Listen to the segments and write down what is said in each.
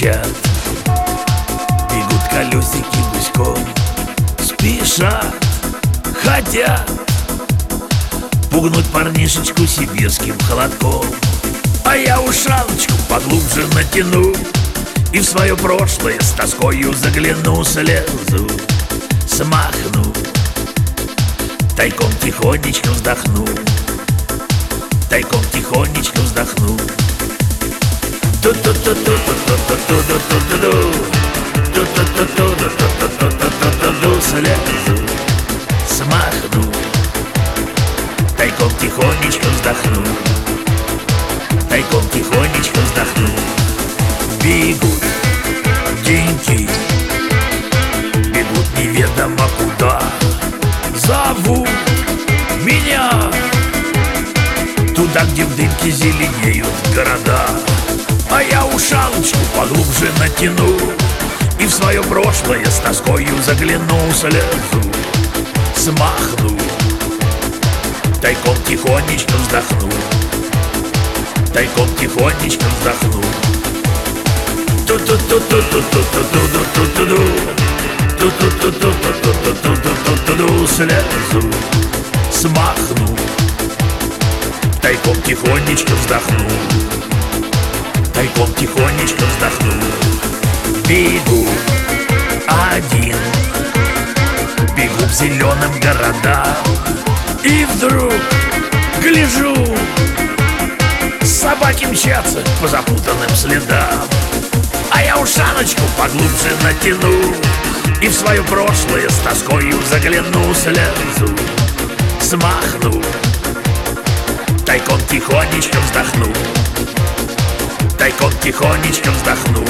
стучат, бегут колесики гуськом, спешат, хотят пугнуть парнишечку сибирским холодком. А я ушаночку поглубже натяну и в свое прошлое с тоскою загляну, слезу, смахну, тайком тихонечко вздохну, тайком тихонечко вздохну. Слезу, смахну, тайком тихонечко вздохну, тайком тихонечко вздохну. Бегут деньги, бегут неведомо куда, зовут меня туда, где в дымке зеленеют города. А я ушаночку поглубже натяну и в свое прошлое с тоскою загляну, слезу, смахну, тайком тихонечко вздохну, тайком тихонечко вздохну. Слезу, смахну, тайком тихонечко вздохну, тайком тихонечко вздохну. Бегу один, бегу в зеленом городам, и вдруг гляжу, собаки мчатся по запутанным следам. А я ушаночку поглубже натяну и в свое прошлое с тоскою загляну, слезу, смахну, тайком тихонечко вздохну, тайком тихонечко вздохну.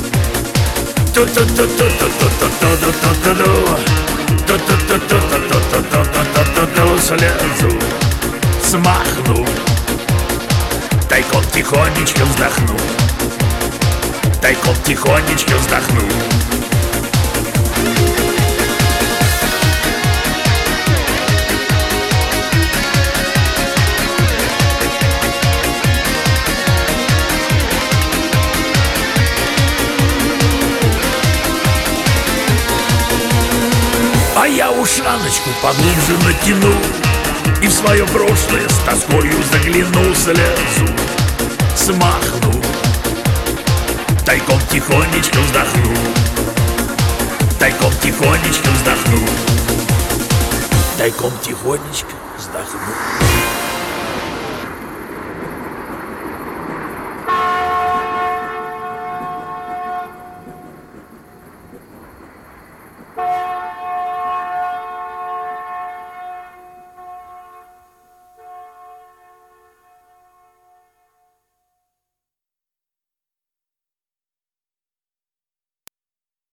Слезу, смахну, тайком тихонечко вздохну, тайком тихонечко вздохну. А я ушаночку поглубже натяну и в свое прошлое с тоскою загляну, слезу, смахну, тайком тихонечко вздохну, тайком тихонечко вздохну, тайком тихонечко вздохну.